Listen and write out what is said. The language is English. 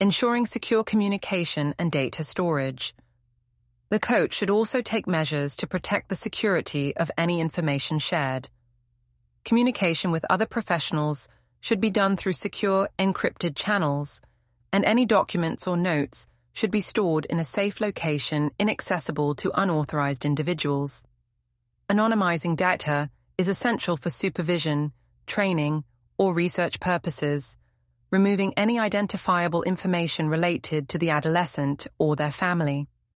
ensuring secure communication and data storage. The coach should also take measures to protect the security of any information shared. Communication with other professionals should be done through secure, encrypted channels, and any documents or notes should be stored in a safe location inaccessible to unauthorized individuals. Anonymizing data is essential for supervision, training, or research purposes, removing any identifiable information related to the adolescent or their family.